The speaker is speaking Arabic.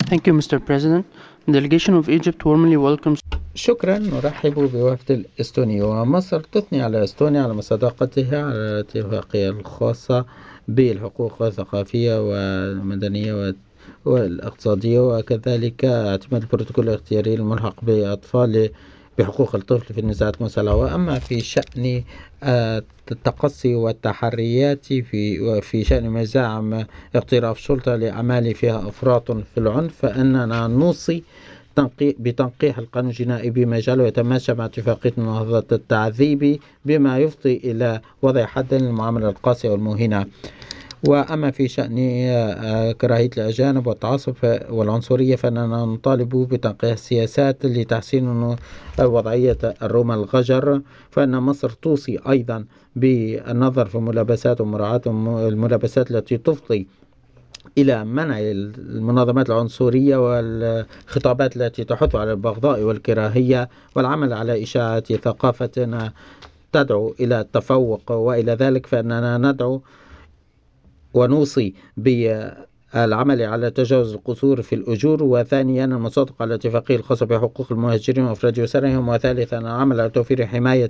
Thank you, Mr. President. The delegation of Egypt warmly welcomes. شكرا. نرحب بوفد الإستوني، ومصر تثني على إستونيا على مصداقتها على الاتفاقية الخاصة بالحقوق الثقافية والمدنية والاقتصادية، وكذلك اعتماد البروتوكول الاختياري الملحق بأطفال بحقوق الطفل في النزاعات المسلحة. وأما في شأن التقصي والتحريات في شأن ما زعم اقتراف سلطة لأعمال فيها أفراط في العنف، فإننا نوصي بتنقيح القانون الجنائي بما يجعله يتماشى مع اتفاقية مناهضة التعذيب، بما يفضي إلى وضع حد للمعاملة القاسية والمهينة. وأما في شأن كراهية الأجانب والتعصب والعنصرية، فإننا نطالب بتنقيح السياسات لتحسين وضعية الروم الغجر. فإن مصر توصي أيضا بالنظر في ملابسات ومراعاة الملابسات التي تفضي إلى منع المنظمات العنصرية والخطابات التي تحث على البغضاء والكراهية، والعمل على إشاعة ثقافتنا تدعو إلى التفوق. وإلى ذلك فإننا ندعو ونوصي بالعمل على تجاوز القصور في الأجور، وثانيا المصادقة على الاتفاقية الخاصة بحقوق المهاجرين وأفراد أسرهم، وثالثا العمل على توفير حماية